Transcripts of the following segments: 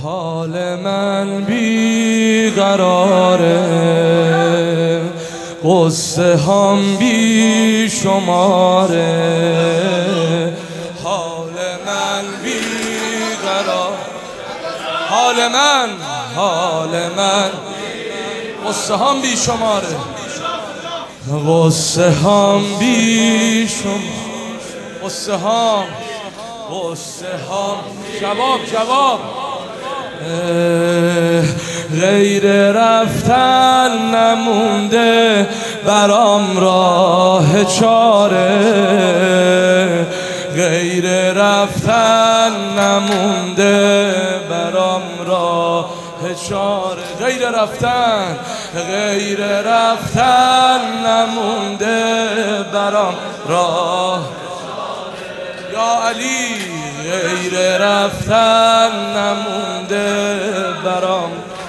حال من بیقراره، قصه هم بی شماره. حال من بیقرار، حال من قصه هم بی شماره، قصه هم بی شماره، قصه هم جواب غیر رفتن نمونده برام راه چاره، غیر رفتن نمونده برام راه چاره، غیر رفتن نمونده برام راه. یا علی غیر رفتن نمونده برام.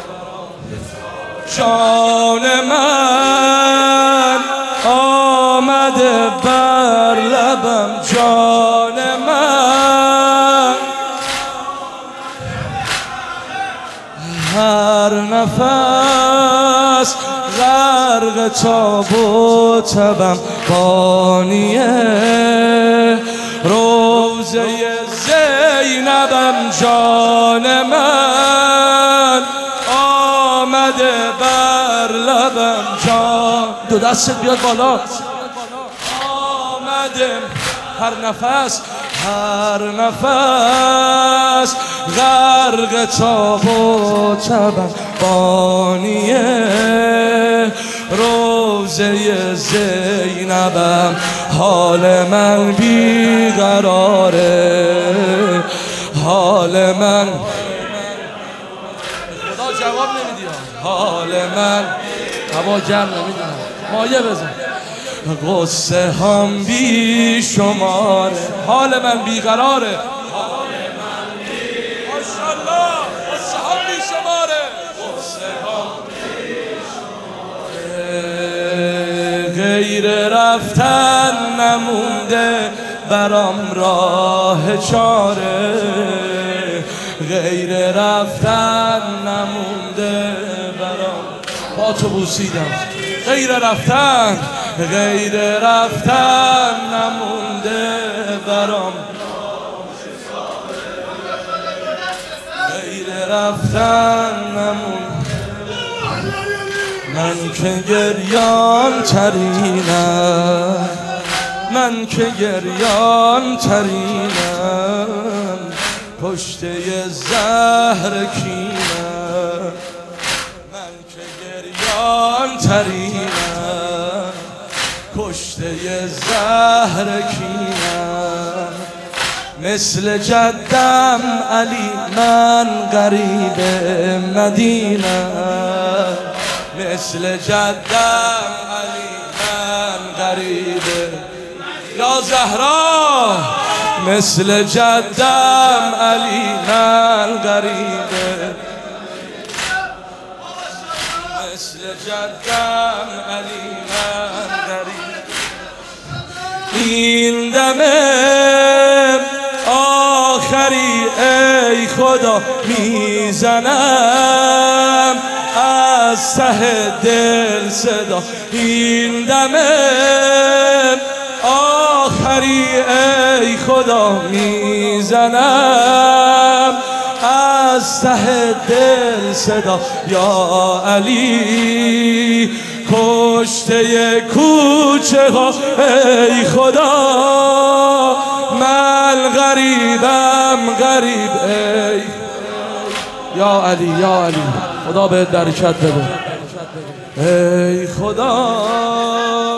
جان من آمده بر لبم، جان من هر نفس غرق تاب و تبم، بانیه روزه زینبم. جان من آمده بر لبم، جان دو دستت بیاد بالا. آمده هر نفس غرق تاب و تبم، بانیه روزه زینبم. حال من بیقراره، حال من خدا جواب نمیدی، حال من هوا گرم نمیدونم، مایه بزن. قصه هم بی شماره، حال من بیقراره، ماشاءالله قصه هم بی شماره، غیر رفتن نمونده برام راه چاره، غیر رفتن نمونده برام. با تو بوسیدم غیر رفتن نمونده برام، غیر رفتن نمونده. من که گریان ترینم، پشته زهر کینم. من که گریان ترینم، پشته زهر کینم. مثل جدم علی من غریب مدینه، مثل جدم علی من غریبه. یا زهرا مثل جدم علی من غریبه، مثل جدم علی من غریبه. این دم آخری ای خدا میزنم از ته دل صدا، این دم آخری ای خدا میزنم از ته دل صدا. یا علی کشته کوچه ها ای خدا، من غریبم غریب ای. یا علی خدا بهت برکت بده ای خدا.